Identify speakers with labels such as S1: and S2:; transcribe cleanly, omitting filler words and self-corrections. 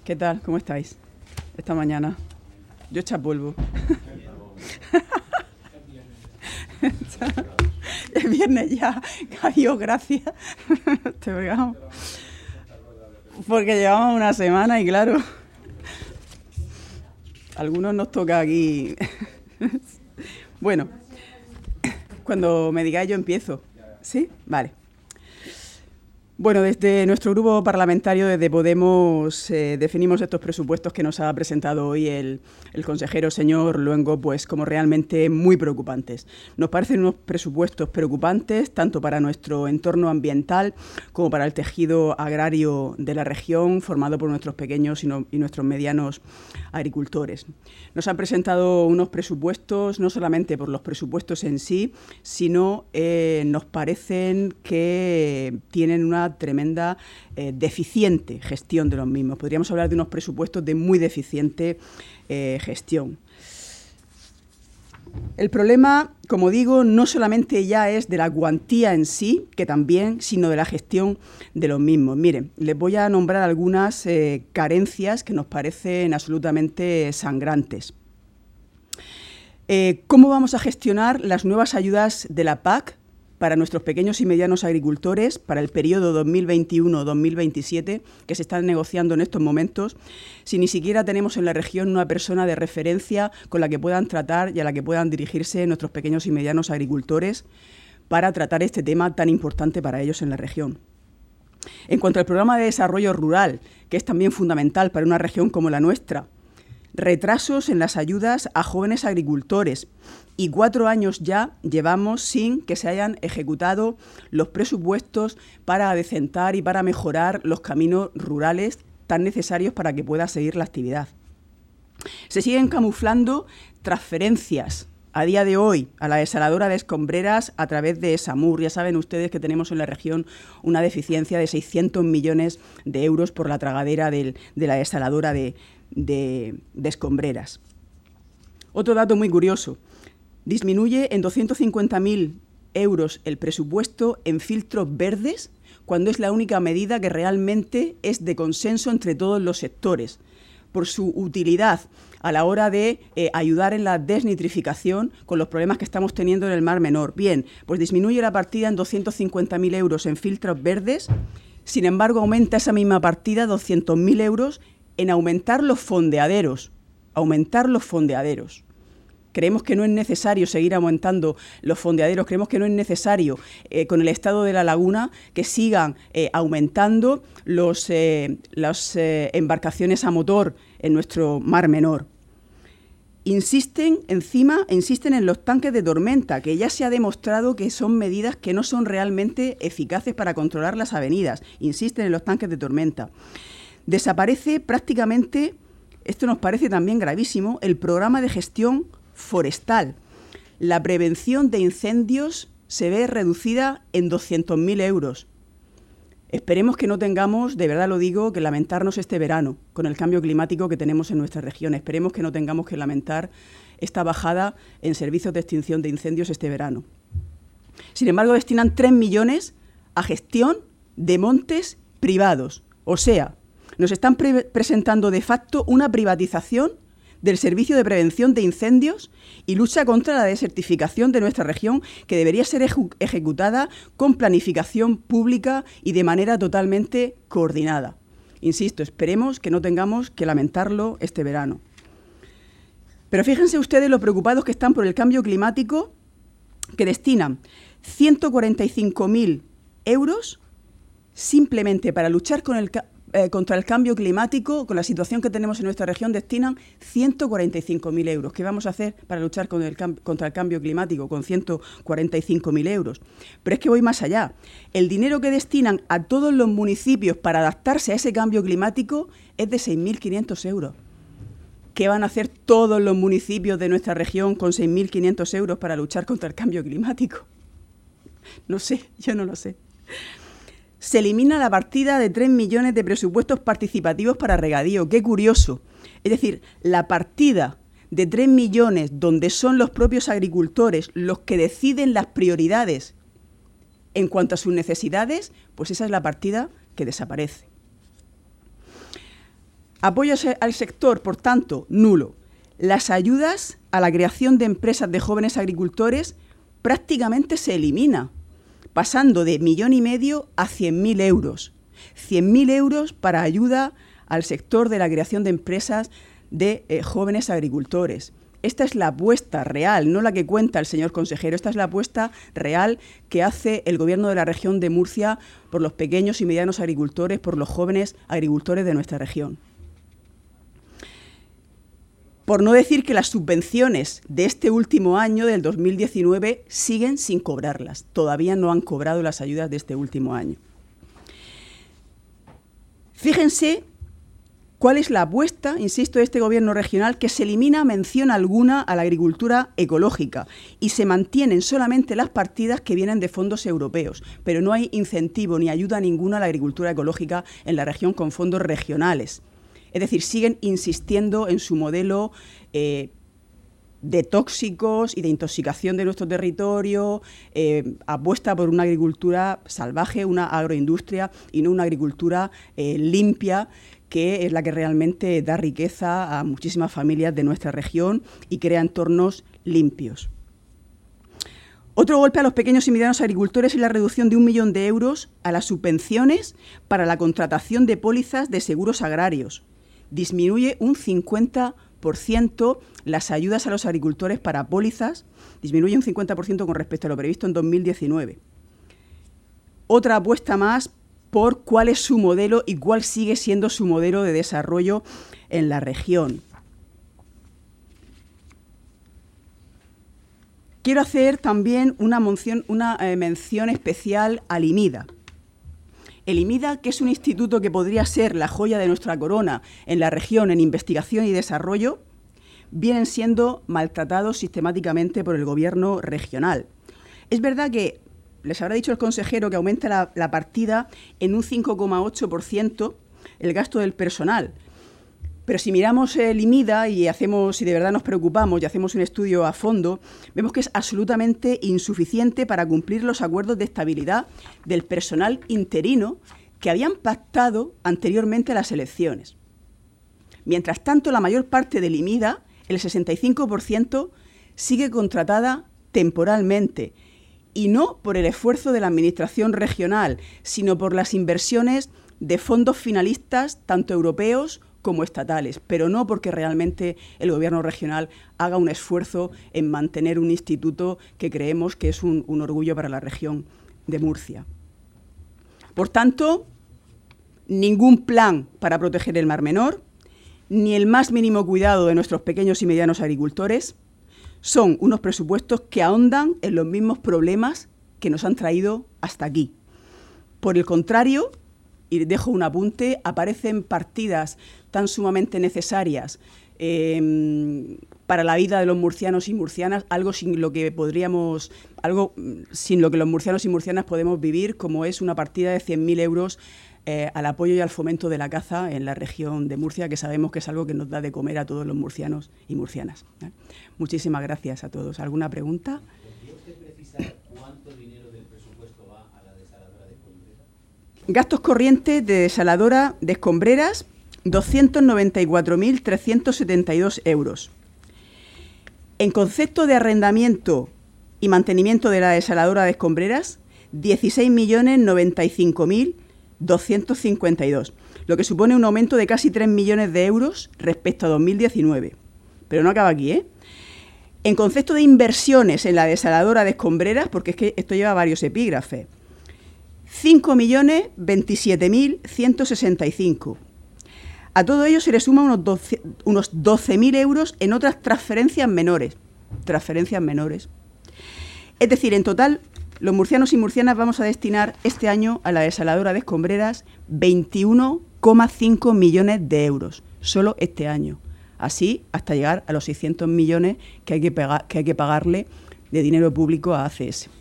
S1: ¿Qué tal? ¿Cómo estáis esta mañana? Yo echa polvo. Es viernes ya. Adiós, gracias. Porque llevamos una semana y claro, a algunos nos toca aquí. Bueno, cuando me digáis yo empiezo. ¿Sí? Vale. Bueno, desde nuestro grupo parlamentario, desde Podemos, definimos estos presupuestos que nos ha presentado hoy el consejero señor Luengo pues como realmente muy preocupantes. Nos parecen unos presupuestos preocupantes tanto para nuestro entorno ambiental como para el tejido agrario de la región formado por nuestros pequeños y nuestros medianos agricultores. Nos han presentado unos presupuestos no solamente por los presupuestos en sí, sino nos parecen que tienen una tremenda deficiente gestión de los mismos. Podríamos hablar de unos presupuestos de muy deficiente gestión. El problema, como digo, no solamente ya es de la cuantía en sí, que también, sino de la gestión de los mismos. Miren, les voy a nombrar algunas carencias que nos parecen absolutamente sangrantes. ¿Cómo vamos a gestionar las nuevas ayudas de la PAC para nuestros pequeños y medianos agricultores para el periodo 2021-2027 que se están negociando en estos momentos, si ni siquiera tenemos en la región una persona de referencia con la que puedan tratar y a la que puedan dirigirse nuestros pequeños y medianos agricultores para tratar este tema tan importante para ellos en la región? En cuanto al programa de desarrollo rural, que es también fundamental para una región como la nuestra, retrasos en las ayudas a jóvenes agricultores y 4 años ya llevamos sin que se hayan ejecutado los presupuestos para adecentar y para mejorar los caminos rurales tan necesarios para que pueda seguir la actividad. Se siguen camuflando transferencias a día de hoy a la desaladora de Escombreras a través de Esamur. Ya saben ustedes que tenemos en la región una deficiencia de 600 millones de euros por la tragadera de la desaladora de Escombreras. Otro dato muy curioso. Disminuye en 250.000 euros el presupuesto en filtros verdes cuando es la única medida que realmente es de consenso entre todos los sectores por su utilidad a la hora de ayudar en la desnitrificación con los problemas que estamos teniendo en el Mar Menor. Bien, pues disminuye la partida en 250.000 euros en filtros verdes, sin embargo aumenta esa misma partida 200.000 euros en aumentar los fondeaderos. Creemos que no es necesario seguir aumentando los fondeaderos, creemos que no es necesario, con el estado de la laguna, que sigan aumentando las embarcaciones a motor en nuestro Mar Menor. Insisten en los tanques de tormenta, que ya se ha demostrado que son medidas que no son realmente eficaces para controlar las avenidas. Insisten en los tanques de tormenta. Desaparece prácticamente, esto nos parece también gravísimo, el programa de gestión forestal. La prevención de incendios se ve reducida en 200.000 euros. Esperemos que no tengamos, de verdad lo digo, que lamentarnos este verano con el cambio climático que tenemos en nuestra región. Esperemos que no tengamos que lamentar esta bajada en servicios de extinción de incendios este verano. Sin embargo, destinan 3 millones a gestión de montes privados. O sea, nos están presentando de facto una privatización del servicio de prevención de incendios y lucha contra la desertificación de nuestra región, que debería ser ejecutada con planificación pública y de manera totalmente coordinada. Insisto, esperemos que no tengamos que lamentarlo este verano. Pero fíjense ustedes lo preocupados que están por el cambio climático, que destinan 145.000 euros simplemente para luchar contra el cambio climático, con la situación que tenemos en nuestra región, destinan 145.000 euros. ¿Qué vamos a hacer para luchar contra el cambio climático con 145.000 euros? Pero es que voy más allá. El dinero que destinan a todos los municipios para adaptarse a ese cambio climático es de 6.500 euros. ¿Qué van a hacer todos los municipios de nuestra región con 6.500 euros para luchar contra el cambio climático? No sé, yo no lo sé. Se elimina la partida de 3 millones de presupuestos participativos para regadío. ¡Qué curioso! Es decir, la partida de 3 millones donde son los propios agricultores los que deciden las prioridades en cuanto a sus necesidades, pues esa es la partida que desaparece. Apoyo al sector, por tanto, nulo. Las ayudas a la creación de empresas de jóvenes agricultores prácticamente se elimina, pasando de 1,5 millones a 100.000 euros. 100.000 euros para ayuda al sector de la creación de empresas de jóvenes agricultores. Esta es la apuesta real, no la que cuenta el señor consejero. Esta es la apuesta real que hace el Gobierno de la región de Murcia por los pequeños y medianos agricultores, por los jóvenes agricultores de nuestra región. Por no decir que las subvenciones de este último año, del 2019, siguen sin cobrarlas. Todavía no han cobrado las ayudas de este último año. Fíjense cuál es la apuesta, insisto, de este Gobierno regional, que se elimina mención alguna a la agricultura ecológica y se mantienen solamente las partidas que vienen de fondos europeos, pero no hay incentivo ni ayuda ninguna a la agricultura ecológica en la región con fondos regionales. Es decir, siguen insistiendo en su modelo de tóxicos y de intoxicación de nuestro territorio, apuesta por una agricultura salvaje, una agroindustria y no una agricultura limpia, que es la que realmente da riqueza a muchísimas familias de nuestra región y crea entornos limpios. Otro golpe a los pequeños y medianos agricultores es la reducción de 1 millón de euros a las subvenciones para la contratación de pólizas de seguros agrarios. Disminuye un 50% las ayudas a los agricultores para pólizas, disminuye un 50% con respecto a lo previsto en 2019. Otra apuesta más por cuál es su modelo y cuál sigue siendo su modelo de desarrollo en la región. Quiero hacer también una mención especial al IMIDA. El IMIDA, que es un instituto que podría ser la joya de nuestra corona en la región en investigación y desarrollo, vienen siendo maltratados sistemáticamente por el Gobierno regional. Es verdad que les habrá dicho el consejero que aumenta la partida en un 5,8% el gasto del personal. Pero si miramos el IMIDA y si de verdad nos preocupamos y hacemos un estudio a fondo, vemos que es absolutamente insuficiente para cumplir los acuerdos de estabilidad del personal interino que habían pactado anteriormente a las elecciones. Mientras tanto, la mayor parte del IMIDA, el 65%, sigue contratada temporalmente, y no por el esfuerzo de la Administración regional, sino por las inversiones de fondos finalistas, tanto europeos como estatales, pero no porque realmente el Gobierno regional haga un esfuerzo en mantener un instituto que creemos que es un orgullo para la región de Murcia. Por tanto, ningún plan para proteger el Mar Menor, ni el más mínimo cuidado de nuestros pequeños y medianos agricultores. Son unos presupuestos que ahondan en los mismos problemas que nos han traído hasta aquí. Por el contrario, y dejo un apunte, aparecen partidas tan sumamente necesarias para la vida de los murcianos y murcianas, algo sin lo que los murcianos y murcianas podemos vivir, como es una partida de 100.000 euros al apoyo y al fomento de la caza en la región de Murcia, que sabemos que es algo que nos da de comer a todos los murcianos y murcianas. Muchísimas gracias a todos. ¿Alguna pregunta?
S2: ¿Podría usted precisar cuánto dinero del presupuesto va a la desaladora de Escombreras?
S1: Gastos corrientes de desaladora de Escombreras, 294.372 euros. En concepto de arrendamiento y mantenimiento de la desaladora de Escombreras, 16.095.252, lo que supone un aumento de casi 3 millones de euros respecto a 2019. Pero no acaba aquí, ¿eh? En concepto de inversiones en la desaladora de Escombreras, porque es que esto lleva varios epígrafes, 5.027.165. A todo ello se le suma unos 12.000 euros en otras transferencias menores. Es decir, en total, los murcianos y murcianas vamos a destinar este año a la desaladora de Escombreras 21,5 millones de euros, solo este año. Así hasta llegar a los 600 millones que hay que pagarle de dinero público a ACS.